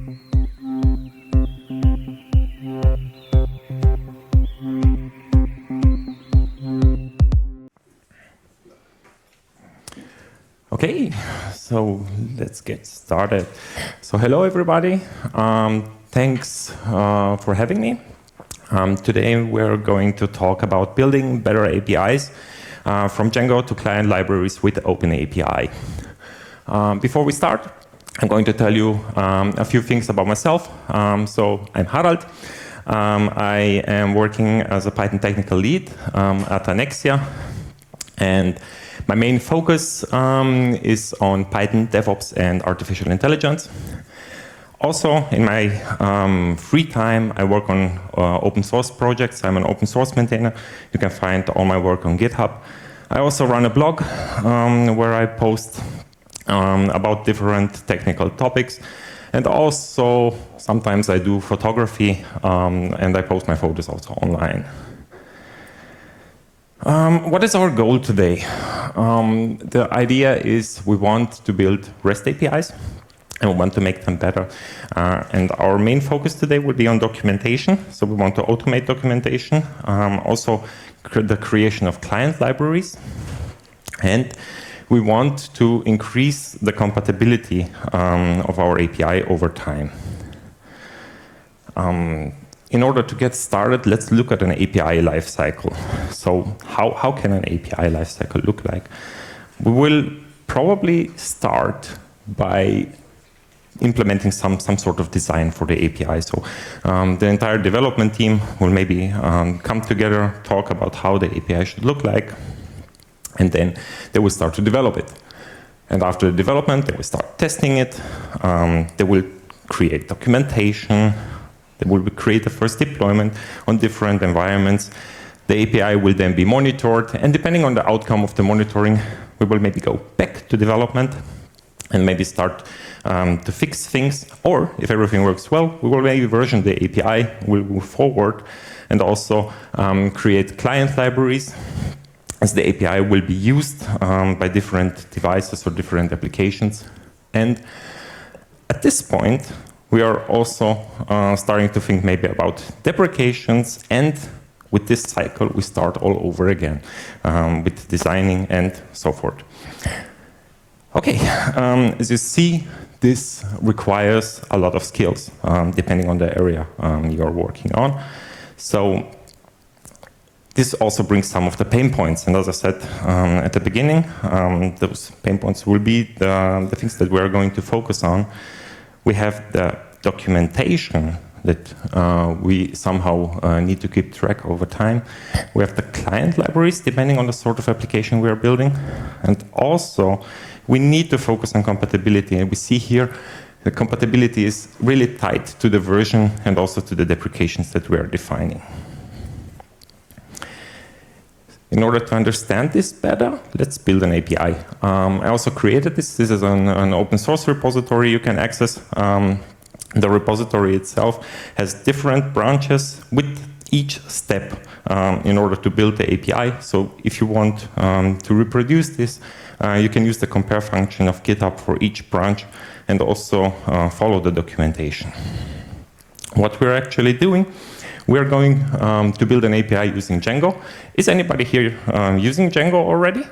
Okay, so let's get started. So hello everybody, thanks for having me. Today we're going to talk about building better APIs from Django to client libraries with OpenAPI. Before we start, I'm going to tell you a few things about myself. So I'm Harald. I am working as a Python technical lead at Annexia, and my main focus is on Python, DevOps, and artificial intelligence. Also, in my free time, I work on open source projects. I'm an open source maintainer. You can find all my work on GitHub. I also run a blog where I post about different technical topics. And also, sometimes I do photography, and I post my photos also online. What is our goal today? The idea is we want to build REST APIs and we want to make them better. And our main focus today will be on documentation. So we want to automate documentation, also the creation of client libraries. And we want to increase the compatibility of our API over time. In order to get started, let's look at an API lifecycle. So how can an API lifecycle look like? We will probably start by implementing some sort of design for the API. So the entire development team will maybe come together, talk about how the API should look like, and then they will start to develop it. And after the development, they will start testing it. They will create documentation. They will create the first deployment on different environments. The API will then be monitored, and depending on the outcome of the monitoring, we will maybe go back to development and maybe start to fix things, or if everything works well, we will maybe version the API, we'll move forward, and also create client libraries, as the API will be used by different devices or different applications. And at this point, we are also starting to think maybe about deprecations, and with this cycle, we start all over again with designing and so forth. Okay, as you see, this requires a lot of skills, depending on the area you're working on. So this also brings some of the pain points. And as I said at the beginning, those pain points will be the things that we're going to focus on. We have the documentation that we somehow need to keep track over time. We have the client libraries, depending on the sort of application we are building. And also, we need to focus on compatibility. And we see here the compatibility is really tied to the version and also to the deprecations that we are defining. In order to understand this better, let's build an API. I also created this. This is an open source repository you can access. The repository itself has different branches with each step in order to build the API. So if you want to reproduce this, you can use the compare function of GitHub for each branch and also follow the documentation. What we're actually doing, we're going to build an API using Django. Is anybody here using Django already?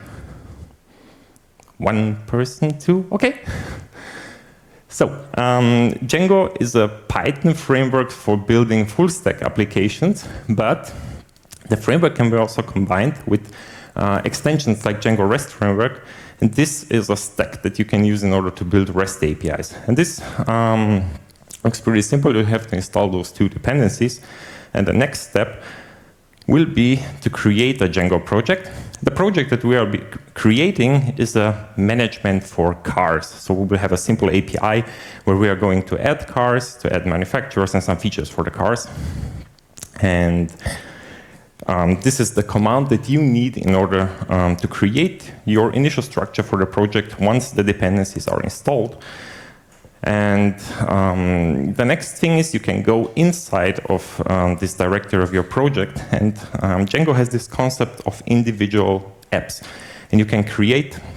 One person, two, okay. So Django is a Python framework for building full stack applications, but the framework can be also combined with extensions like Django REST framework. And this is a stack that you can use in order to build REST APIs. And this looks pretty simple. You have to install those two dependencies. And the next step will be to create a Django project. The project that we are creating is a management for cars. So we will have a simple API where we are going to add cars, to add manufacturers and some features for the cars. And this is the command that you need in order to create your initial structure for the project once the dependencies are installed. And the next thing is you can go inside of this directory of your project, and Django has this concept of individual apps. And you can create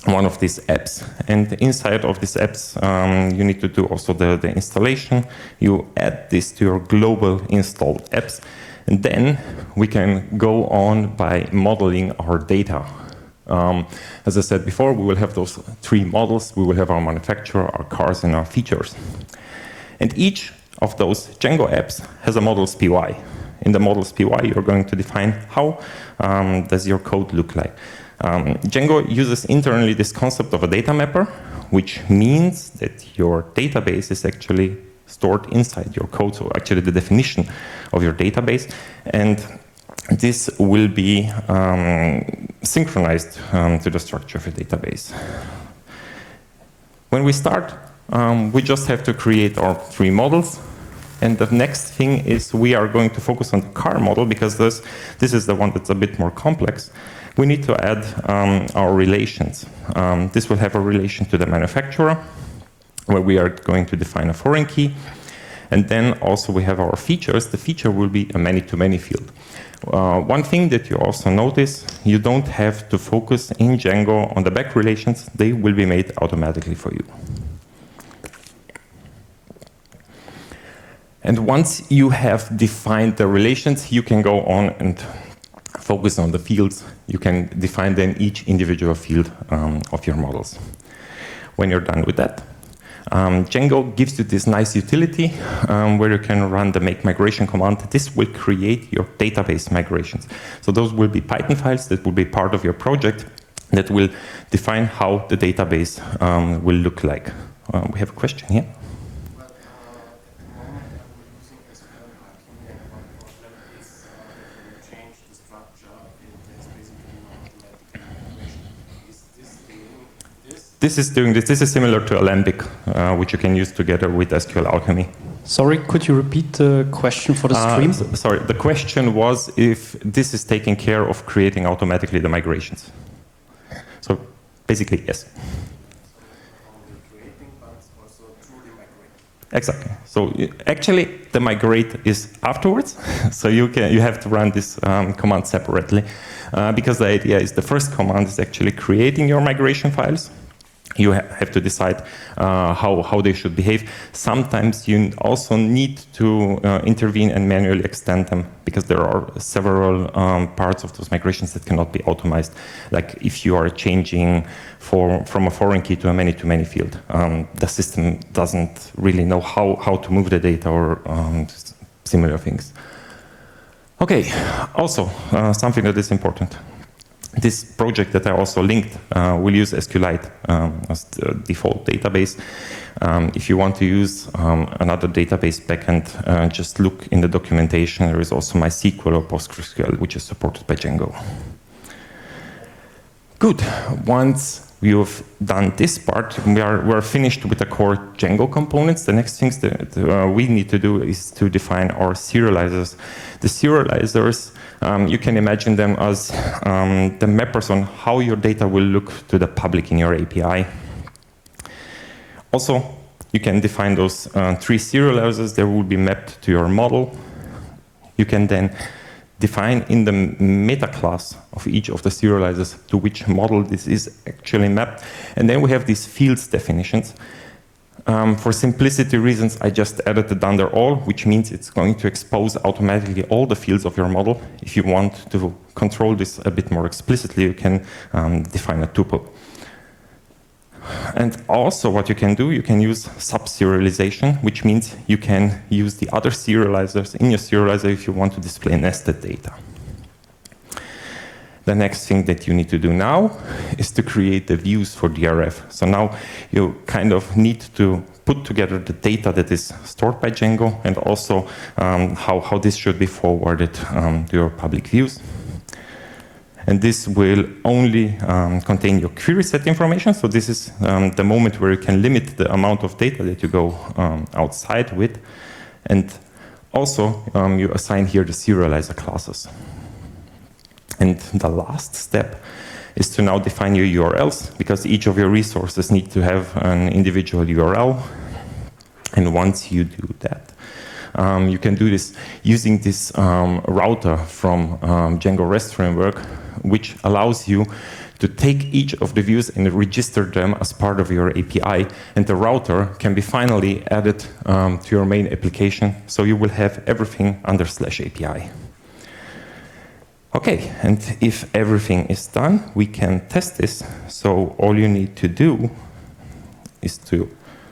one of these apps. And inside of these apps, you need to do also the installation. You add this to your global installed apps. And then we can go on by modeling our data. As I said before, we will have those three models. We will have our manufacturer, our cars, and our features. And each of those Django apps has a models PY. In the models PY, you're going to define how does your code look like. Django uses internally this concept of a data mapper, which means that your database is actually stored inside your code, so actually the definition of your database. And this will be synchronized to the structure of your database. When we start, we just have to create our three models. And the next thing is we are going to focus on the car model, because this is the one that's a bit more complex. We need to add our relations. This will have a relation to the manufacturer, where we are going to define a foreign key. And then also we have our features. The feature will be a many-to-many field. One thing that you also notice, you don't have to focus in Django on the back relations. They will be made automatically for you. And once you have defined the relations, you can go on and focus on the fields. You can define then each individual field of your models. When you're done with that, Django gives you this nice utility where you can run the make migration command. This will create your database migrations. So those will be Python files that will be part of your project that will define how the database will look like. We have a question here. This is doing this. This is similar to Alembic, which you can use together with SQL Alchemy. Sorry, could you repeat the question for the stream? Sorry, the question was if this is taking care of creating automatically the migrations. So basically, yes. Exactly. So actually, the migrate is afterwards. So you have to run this command separately, because the idea is the first command is actually creating your migration files. You have to decide how they should behave. Sometimes you also need to intervene and manually extend them, because there are several parts of those migrations that cannot be automized. Like if you are changing from a foreign key to a many-to-many field, the system doesn't really know how to move the data or similar things. Okay, also something that is important. This project that I also linked will use SQLite as the default database. If you want to use another database backend, just look in the documentation. There is also MySQL or PostgreSQL, which is supported by Django. Good. Once you've done this part, we're finished with the core Django components. The next things that we need to do is to define our serializers. The serializers, you can imagine them as the mappers on how your data will look to the public in your API. Also, you can define those three serializers that will be mapped to your model. You can then define in the meta class of each of the serializers to which model this is actually mapped. And then we have these fields definitions. For simplicity reasons, I just added the under all, which means it's going to expose automatically all the fields of your model. If you want to control this a bit more explicitly, you can define a tuple. And also what you can do, you can use sub-serialization, which means you can use the other serializers in your serializer if you want to display nested data. The next thing that you need to do now is to create the views for DRF. So now you kind of need to put together the data that is stored by Django and also how this should be forwarded to your public views. And this will only contain your query set information. So this is the moment where you can limit the amount of data that you go outside with. And also you assign here the serializer classes. And the last step is to now define your URLs, because each of your resources need to have an individual URL. And once you do that, you can do this using this router from Django REST framework, which allows you to take each of the views and register them as part of your API, and the router can be finally added to your main application, so you will have everything under /API. Okay, and if everything is done, we can test this. So all you need to do is to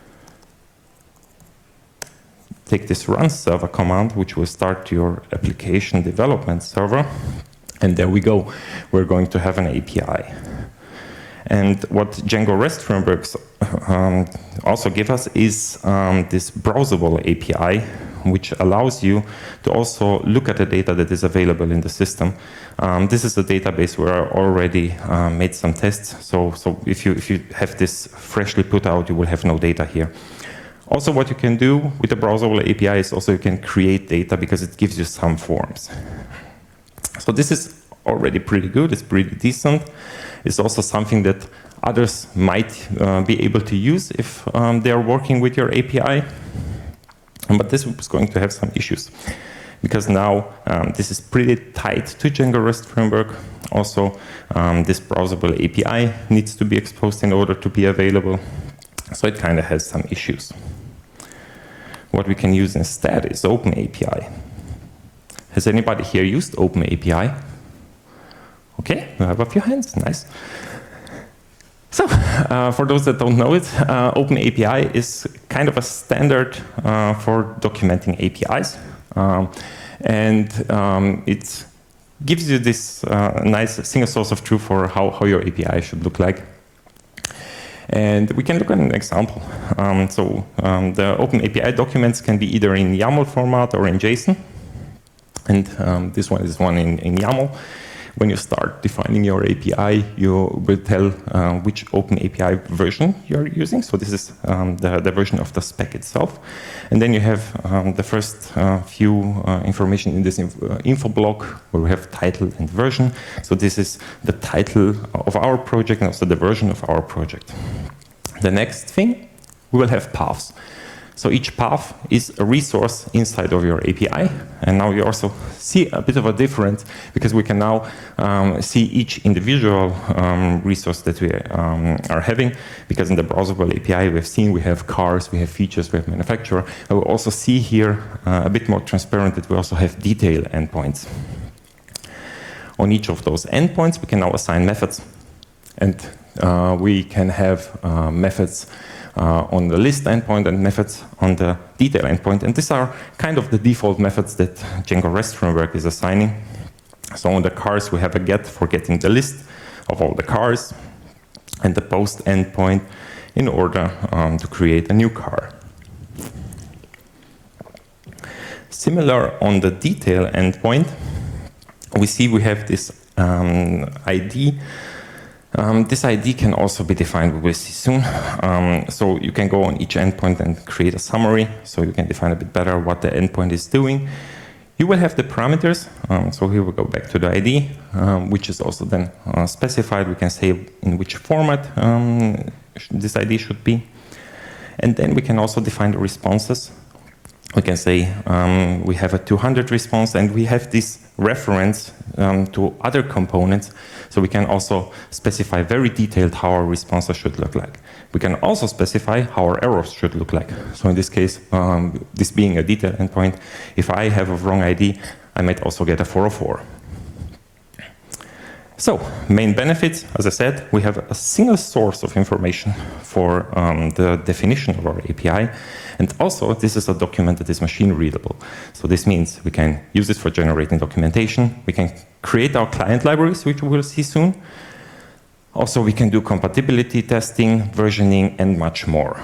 take this run server command, which will start your application development server. And there we go. We're going to have an API. And what Django REST frameworks also give us is this browsable API, which allows you to also look at the data that is available in the system. This is a database where I already made some tests. So if you have this freshly put out, you will have no data here. Also, what you can do with the browsable API is also you can create data because it gives you some forms. So this is already pretty good. It's pretty decent. It's also something that others might be able to use if they are working with your API. But this is going to have some issues because now this is pretty tied to Django REST framework. Also, this browsable API needs to be exposed in order to be available. So it kind of has some issues. What we can use instead is OpenAPI. Has anybody here used OpenAPI? Okay, we have a few hands, nice. So, for those that don't know it, OpenAPI is kind of a standard for documenting APIs. It gives you this nice single source of truth for how your API should look like. And we can look at an example. The OpenAPI documents can be either in YAML format or in JSON. And this one is one in YAML. When you start defining your API, you will tell which OpenAPI version you're using. So this is the version of the spec itself. And then you have the first few information in this info block where we have title and version. So this is the title of our project and also the version of our project. The next thing, we will have paths. So each path is a resource inside of your API. And now you also see a bit of a difference because we can now see each individual resource that we are having. Because in the browsable API, we've seen we have cars, we have features, we have manufacturer. And we'll also see here a bit more transparent that we also have detail endpoints. On each of those endpoints, we can now assign methods. And we can have methods on the list endpoint and methods on the detail endpoint. And these are kind of the default methods that Django REST framework is assigning. So on the cars, we have a get for getting the list of all the cars and the post endpoint in order to create a new car. Similar on the detail endpoint, we see we have this ID. This ID can also be defined, we will see soon. So you can go on each endpoint and create a summary, so you can define a bit better what the endpoint is doing. You will have the parameters, so here we go back to the ID, which is also then specified. We can say in which format this ID should be. And then we can also define the responses. We can say we have a 200 response, and we have this reference to other components. So we can also specify very detailed how our responses should look like. We can also specify how our errors should look like. So in this case, this being a detail endpoint, if I have a wrong ID, I might also get a 404. So, main benefits, as I said, we have a single source of information for the definition of our API. And also, this is a document that is machine readable. So this means we can use it for generating documentation. We can create our client libraries, which we will see soon. Also, we can do compatibility testing, versioning, and much more.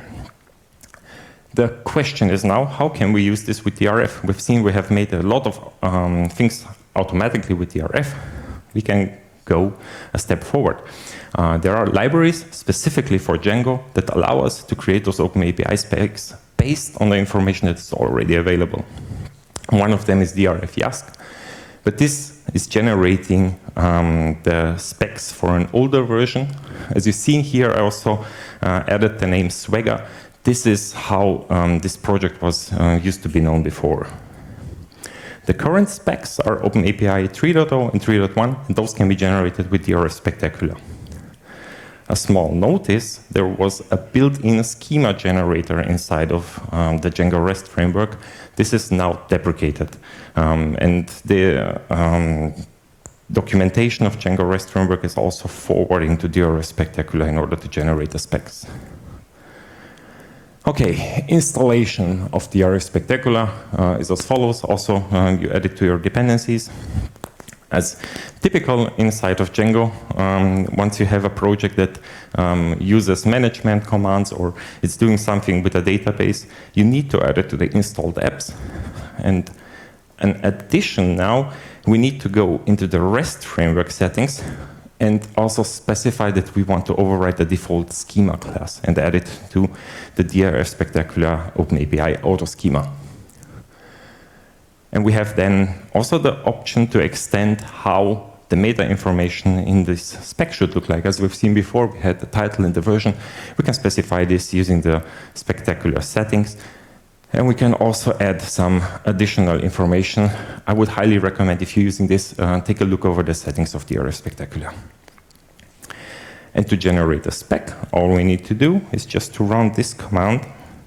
The question is now, how can we use this with DRF? We've seen we have made a lot of things automatically with DRF. We can go a step forward. There are libraries specifically for Django that allow us to create those OpenAPI specs based on the information that is already available. One of them is DRF YASK, but this is generating the specs for an older version. As you see here, I also added the name Swagger. This is how this project was used to be known before. The current specs are OpenAPI 3.0 and 3.1, and those can be generated with DRF Spectacular. A small notice, there was a built-in schema generator inside of the Django REST framework. This is now deprecated. And the documentation of Django REST framework is also forwarding to DRF Spectacular in order to generate the specs. Okay, installation of DRF Spectacular is as follows. Also, you add it to your dependencies. As typical inside of Django, once you have a project that uses management commands or it's doing something with a database, you need to add it to the installed apps. And in addition now, we need to go into the REST framework settings and also specify that we want to override the default schema class and add it to the DRF Spectacular OpenAPI auto schema. And we have then also the option to extend how the meta information in this spec should look like. As we've seen before, we had the title and the version. We can specify this using the Spectacular settings. And we can also add some additional information. I would highly recommend, if you're using this, take a look over the settings of DRF Spectacular. And to generate a spec, all we need to do is just to run this command.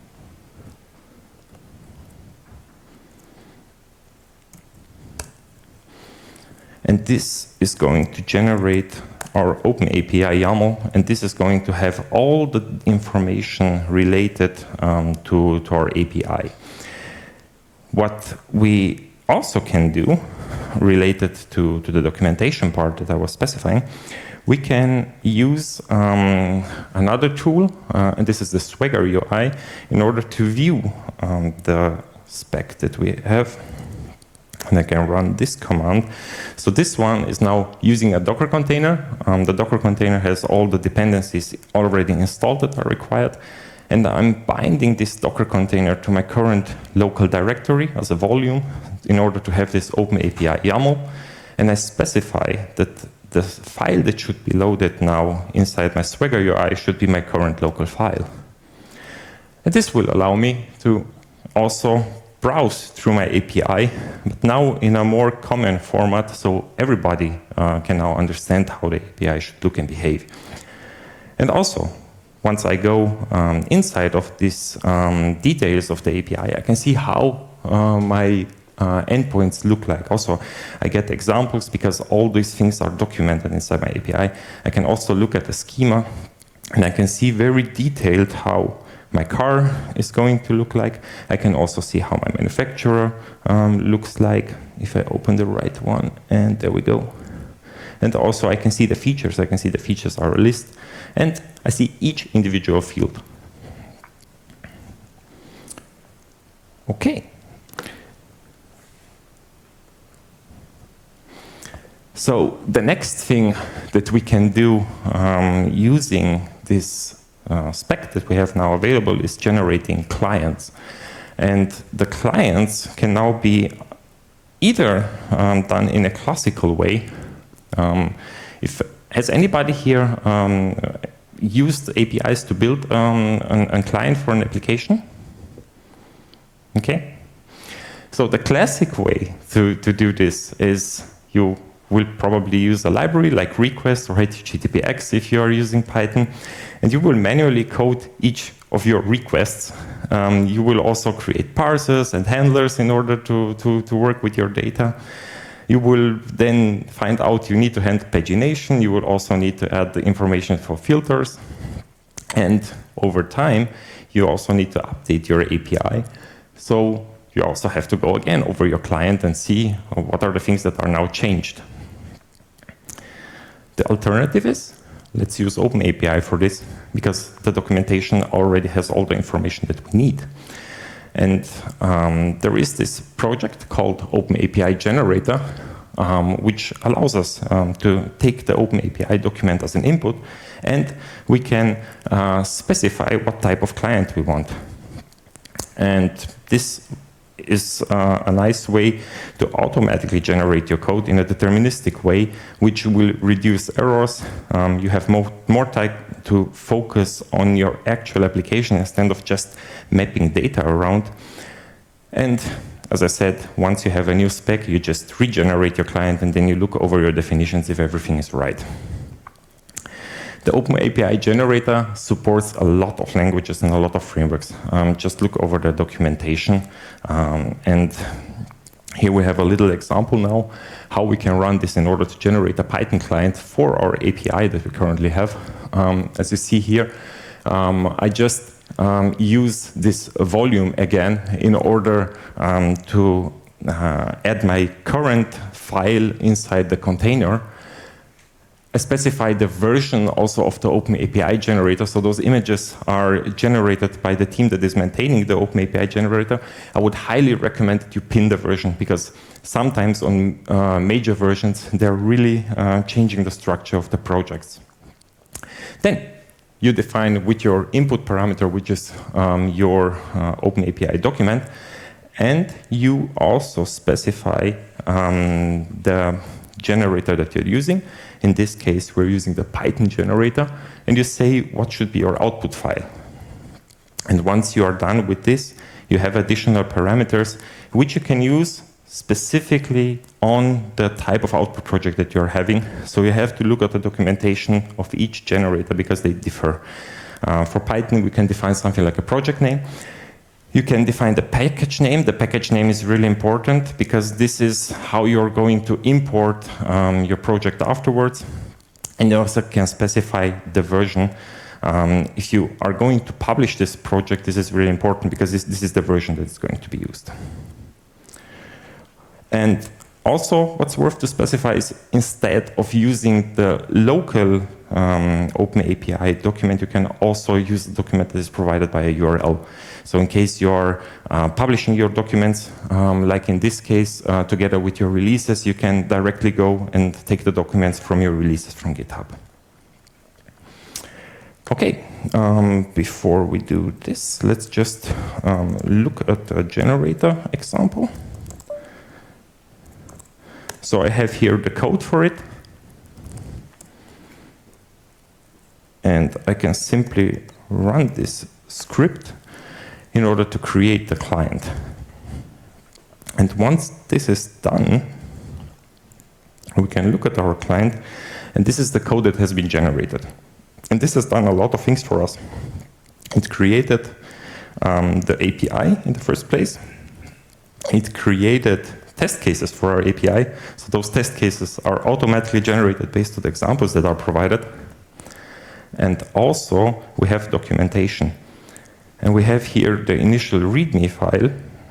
And this is going to generate our OpenAPI YAML, and this is going to have all the information related to our API. What we also can do, related to the documentation part that I was specifying, we can use another tool, and this is the Swagger UI, in order to view the spec that we have. And I can run this command. So this one is now using a Docker container. The Docker container has all the dependencies already installed that are required. And I'm binding this Docker container to my current local directory as a volume in order to have this OpenAPI YAML. And I specify that the file that should be loaded now inside my Swagger UI should be my current local file. And this will allow me to also browse through my API, but now in a more common format, so everybody can now understand how the API should look and behave. And also, once I go inside of these details of the API, I can see how my endpoints look like. Also, I get examples because all these things are documented inside my API. I can also look at the schema, and I can see very detailed how my car is going to look like. I can also see how my manufacturer looks like if I open the right one, and there we go. And also I can see the features. I can see the features are a list, and I see each individual field. Okay. So the next thing that we can do using this spec that we have now available is generating clients. And the clients can now be either done in a classical way. Has anybody here used APIs to build a client for an application? Okay. So the classic way to do this is you will probably use a library like Request or HTTPX if you are using Python, and you will manually code each of your requests. You will also create parsers and handlers in order to work with your data. You will then find out you need to handle pagination. You will also need to add the information for filters. And over time, you also need to update your API. So you also have to go again over your client and see what are the things that are now changed. The alternative is, let's use OpenAPI for this, because the documentation already has all the information that we need. And there is this project called OpenAPI Generator, which allows us to take the OpenAPI document as an input, and we can specify what type of client we want. And this is a nice way to automatically generate your code in a deterministic way, which will reduce errors. You have more time to focus on your actual application instead of just mapping data around. And as I said, once you have a new spec, you just regenerate your client and then you look over your definitions if everything is right. The OpenAPI generator supports a lot of languages and a lot of frameworks. Just look over the documentation. And here we have a little example now, how we can run this in order to generate a Python client for our API that we currently have. As you see here, I just use this volume again in order to add my current file inside the container. I specify the version also of the OpenAPI generator, so those images are generated by the team that is maintaining the OpenAPI generator. I would highly recommend that you pin the version, because sometimes on major versions, they're really changing the structure of the projects. Then you define with your input parameter, which is your OpenAPI document, and you also specify the generator that you're using. In this case, we're using the Python generator, and you say what should be your output file. And once you are done with this, you have additional parameters which you can use specifically on the type of output project that you're having. So you have to look at the documentation of each generator because they differ. For Python, we can define something like a project name. You can define the package name. The package name is really important because this is how you're going to import your project afterwards. And you also can specify the version. If you are going to publish this project, this is really important because this is the version that is going to be used. And also, what's worth to specify is instead of using the local OpenAPI document, you can also use the document that is provided by a URL. So in case you're publishing your documents, like in this case, together with your releases, you can directly go and take the documents from your releases from GitHub. Okay, before we do this, let's just look at the generator example. So I have here the code for it. And I can simply run this script in order to create the client. And once this is done, we can look at our client, and this is the code that has been generated. And this has done a lot of things for us. It created the API in the first place. It created test cases for our API. So those test cases are automatically generated based on the examples that are provided. And also, we have documentation. And we have here the initial README file,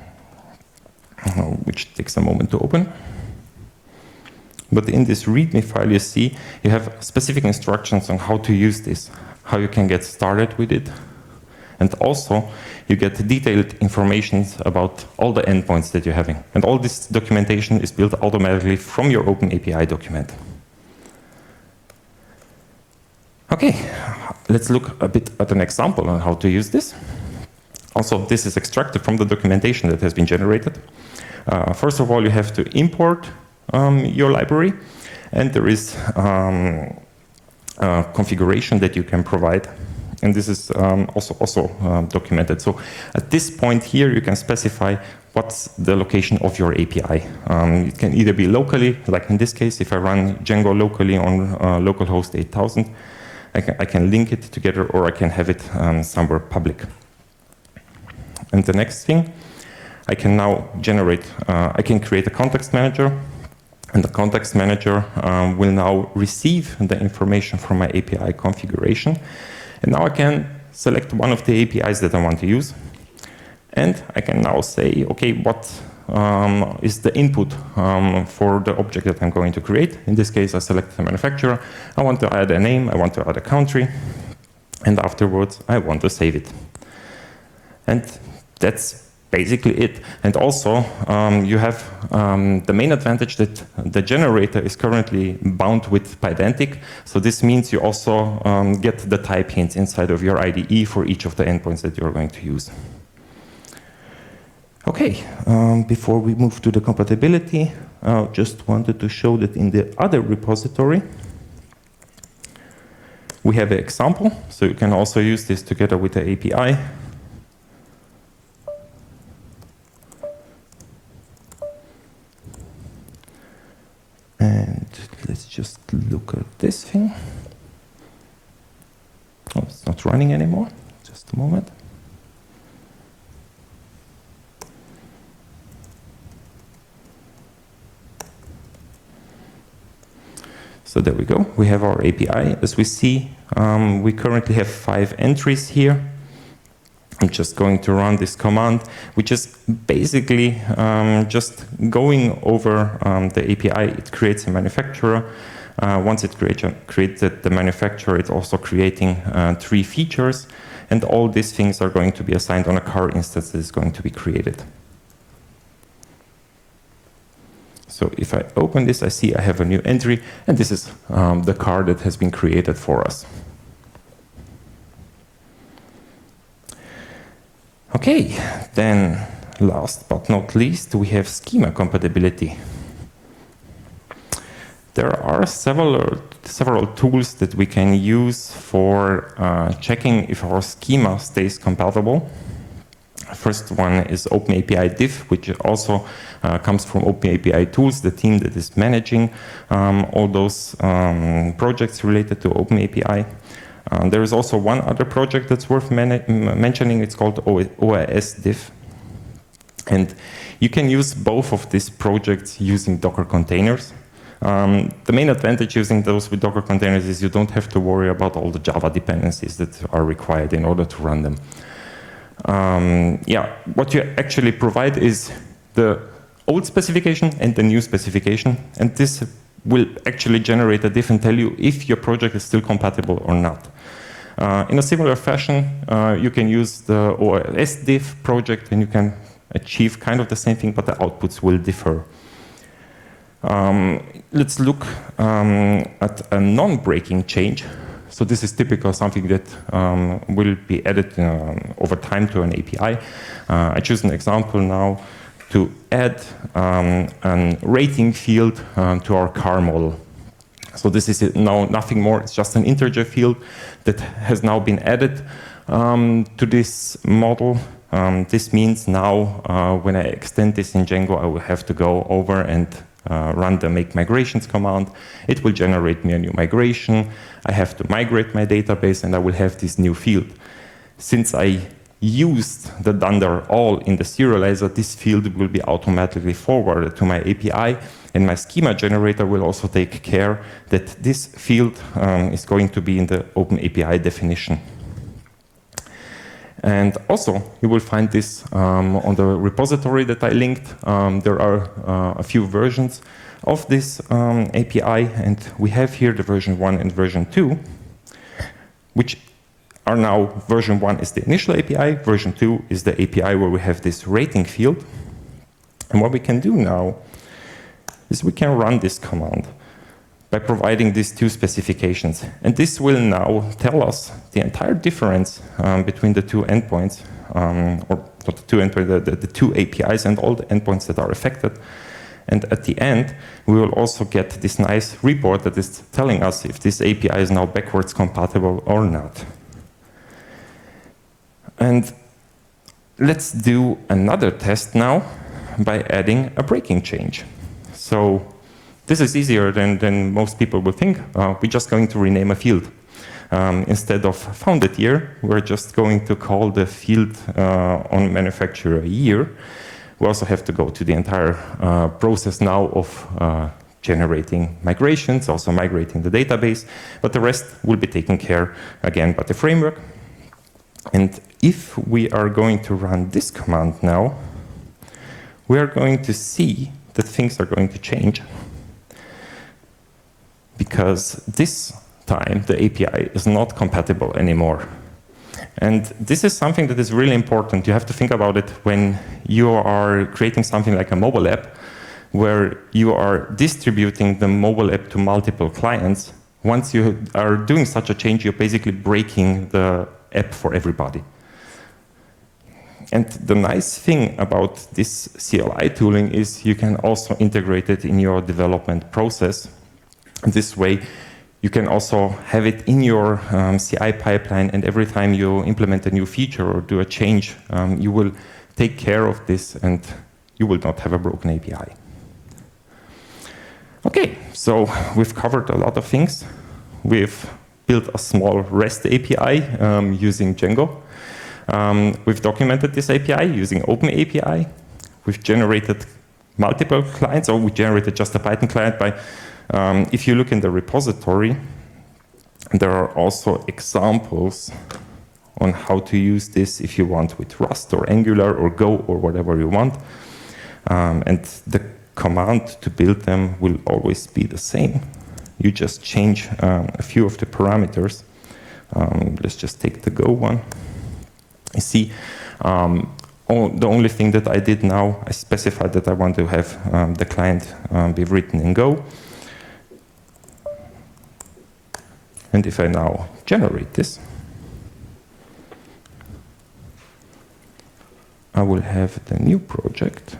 which takes a moment to open. But in this README file, you see, you have specific instructions on how to use this, how you can get started with it. And also, you get detailed information about all the endpoints that you're having. And all this documentation is built automatically from your OpenAPI document. Okay, let's look a bit at an example on how to use this. Also, this is extracted from the documentation that has been generated. First of all, you have to import your library, and there is a configuration that you can provide. And this is also documented. So at this point here, you can specify what's the location of your API. It can either be locally, like in this case, if I run Django locally on localhost 8000, I can link it together, or I can have it somewhere public. And the next thing, I can now generate, I can create a context manager, and the context manager will now receive the information from my API configuration. And now I can select one of the APIs that I want to use. And I can now say, okay, what is the input for the object that I'm going to create? In this case, I select the manufacturer. I want to add a name, I want to add a country, and afterwards, I want to save it. And that's basically it. And also, you have the main advantage that the generator is currently bound with Pydantic. So this means you also get the type hints inside of your IDE for each of the endpoints that you're going to use. Okay, before we move to the compatibility, I just wanted to show that in the other repository, we have an example. So you can also use this together with the API. just look at this thing. Oh, it's not running anymore. Just a moment. So there we go. We have our API. As we see, we currently have 5 entries here. I'm just going to run this command, which is basically just going over the API. It creates a manufacturer. Once it created the manufacturer, it's also creating 3 features. And all these things are going to be assigned on a car instance that is going to be created. So if I open this, I see I have a new entry, and this is the car that has been created for us. Okay, then last but not least, we have schema compatibility. There are several tools that we can use for checking if our schema stays compatible. First one is OpenAPI Diff, which also comes from OpenAPI Tools, the team that is managing all those projects related to OpenAPI. There is also one other project that's worth mentioning. It's called OAS Diff. And you can use both of these projects using Docker containers. The main advantage using those with Docker containers is you don't have to worry about all the Java dependencies that are required in order to run them. What you actually provide is the old specification and the new specification, and this will actually generate a diff and tell you if your project is still compatible or not. In a similar fashion, you can use the OAS diff project and you can achieve kind of the same thing, but the outputs will differ. Let's look at a non-breaking change. So this is typical, something that will be added over time to an API. I choose an example now to add a rating field to our car model. So this is now nothing more, it's just an integer field that has now been added to this model. This means now when I extend this in Django, I will have to go over and run the make migrations command. It will generate me a new migration. I have to migrate my database and I will have this new field. Since I used the dunder all in the serializer, this field will be automatically forwarded to my API, and my schema generator will also take care that this field is going to be in the OpenAPI definition. And also, you will find this on the repository that I linked. There are a few versions of this API, and we have here the version 1 and version 2, which are now, version 1 is the initial API, version 2 is the API where we have this rating field. And what we can do now is we can run this command by providing these 2 specifications. And this will now tell us the entire difference between the 2 endpoints, or not the 2 endpoints, the 2 APIs and all the endpoints that are affected. And at the end, we will also get this nice report that is telling us if this API is now backwards compatible or not. And let's do another test now by adding a breaking change. So this is easier than most people will think. We're just going to rename a field. Instead of founded year, we're just going to call the field on manufacturer year. We also have to go to the entire process now of generating migrations, also migrating the database, but the rest will be taken care again by the framework. And if we are going to run this command now, we are going to see that things are going to change, because this time the API is not compatible anymore. And this is something that is really important. You have to think about it when you are creating something like a mobile app, where you are distributing the mobile app to multiple clients. Once you are doing such a change, you're basically breaking the app for everybody. And the nice thing about this CLI tooling is you can also integrate it in your development process. This way, you can also have it in your CI pipeline, and every time you implement a new feature or do a change, you will take care of this and you will not have a broken API. Okay, So we've covered a lot of things. We've built a small REST API using Django. We've documented this API using OpenAPI. We've generated multiple clients, or we generated just a Python client by, if you look in the repository, there are also examples on how to use this if you want with Rust or Angular or Go or whatever you want. And the command to build them will always be the same. You just change a few of the parameters. Let's just take the Go one. You see, the only thing that I did now, I specified that I want to have the client be written in Go. And if I now generate this, I will have the new project.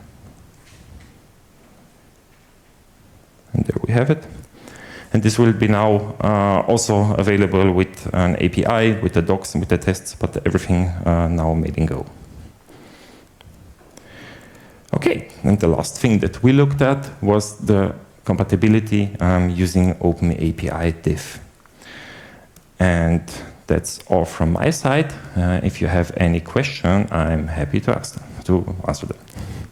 And there we have it. And this will be now also available with an API, with the docs, and with the tests, but everything now made in Go. Okay, and the last thing that we looked at was the compatibility using OpenAPI diff. And that's all from my side. If you have any question, I'm happy to answer them.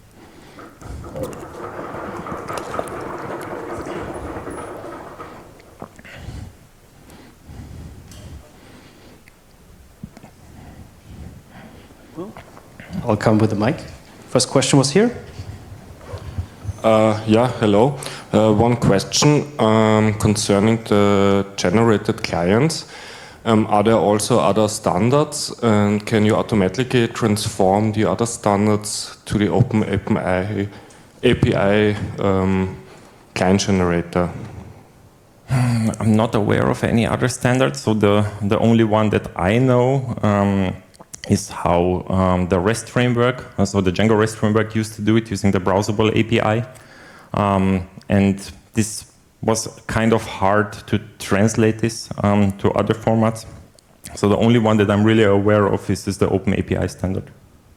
I'll come with the mic. First question was here. Yeah, hello. One question concerning the generated clients. Are there also other standards, and can you automatically transform the other standards to the OpenAPI client generator? I'm not aware of any other standards, so the only one that I know is how the REST framework, so the Django REST framework used to do it using the browsable API. And this was kind of hard to translate this to other formats. So the only one that I'm really aware of is the OpenAPI standard.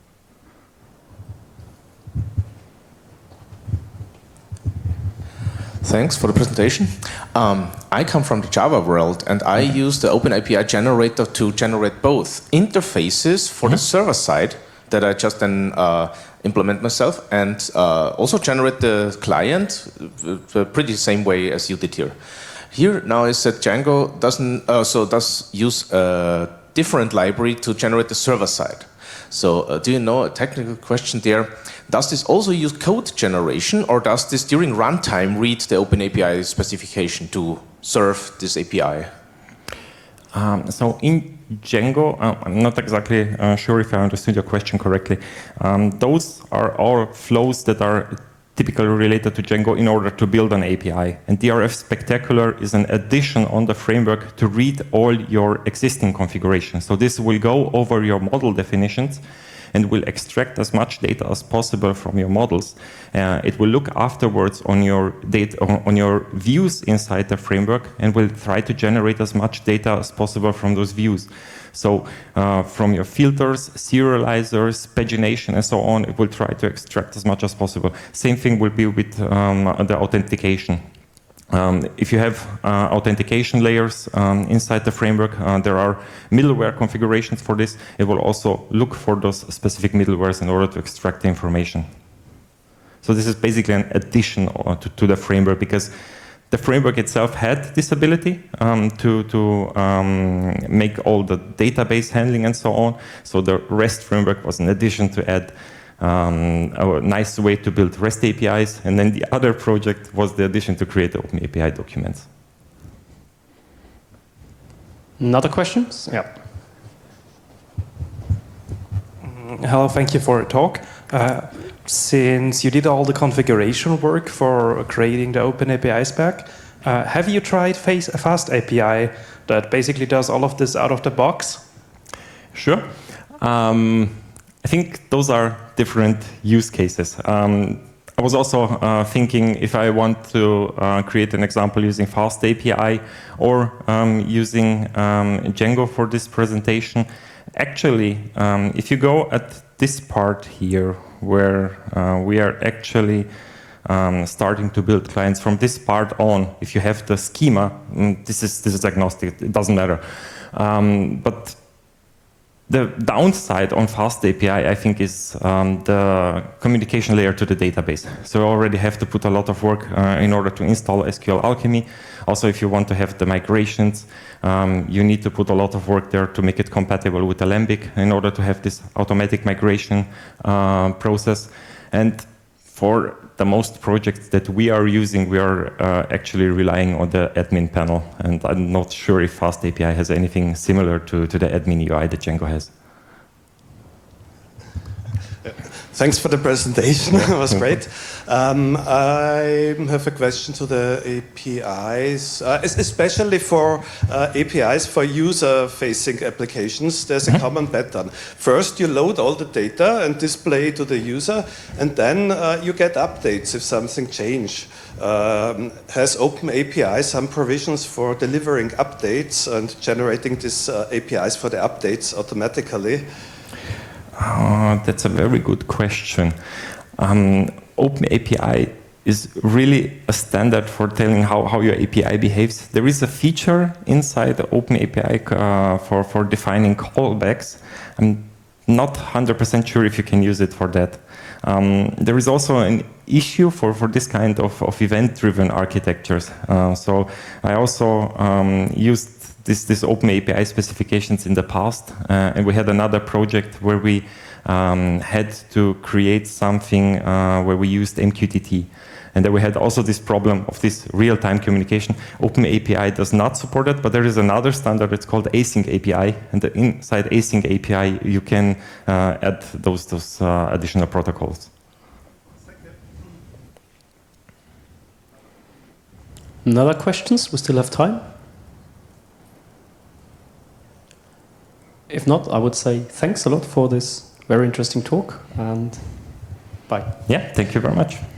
Thanks for the presentation. I come from the Java world, and I use the OpenAPI generator to generate both interfaces for the server side that I just then implement myself, and also generate the client the pretty same way as you did here. Here now is that Django does use a different library to generate the server side. So do you know a technical question there? Does this also use code generation, or does this during runtime read the OpenAPI specification to serve this API? So in Django, I'm not exactly sure if I understood your question correctly. Those are all flows that are typically related to Django in order to build an API. And DRF Spectacular is an addition on the framework to read all your existing configurations. So this will go over your model definitions and will extract as much data as possible from your models. It will look afterwards on your data, on your views inside the framework, and will try to generate as much data as possible from those views. So from your filters, serializers, pagination, and so on, it will try to extract as much as possible. Same thing will be with the authentication. If you have authentication layers inside the framework, there are middleware configurations for this. It will also look for those specific middlewares in order to extract the information. So this is basically an addition to the framework, because the framework itself had this ability to make all the database handling and so on. So the REST framework was an addition to add a nice way to build REST APIs, and then the other project was the addition to create the OpenAPI documents. Another questions? Yeah. Hello, thank you for a talk. Since you did all the configuration work for creating the OpenAPI spec, have you tried Fast API that basically does all of this out of the box? Sure. I think those are different use cases. I was also thinking if I want to create an example using Fast API or using Django for this presentation. Actually, if you go at this part here, where we are actually starting to build clients from this part on, if you have the schema, this is agnostic, it doesn't matter. But the downside on Fast API, I think, is the communication layer to the database. So you already have to put a lot of work in order to install SQL Alchemy. Also, if you want to have the migrations, you need to put a lot of work there to make it compatible with Alembic in order to have this automatic migration process. And for the most projects that we are using, we are actually relying on the admin panel. And I'm not sure if Fast API has anything similar to the admin UI that Django has. Thanks for the presentation. It was great. I have a question to the APIs, especially for APIs for user-facing applications. There's a common pattern. First, you load all the data and display to the user, and then you get updates if something changes. Has OpenAPI some provisions for delivering updates and generating these APIs for the updates automatically? That's a very good question. OpenAPI is really a standard for telling how your API behaves. There is a feature inside the OpenAPI for defining callbacks. I'm not 100% sure if you can use it for that. There is also an issue for this kind of event-driven architectures. So I also used this OpenAPI specifications in the past, and we had another project where we had to create something where we used MQTT. And then we had also this problem of this real-time communication. OpenAPI does not support it, but there is another standard, it's called Async API. And inside Async API, you can add those additional protocols. Another questions? We still have time. If not, I would say thanks a lot for this very interesting talk, and bye. Yeah, thank you very much.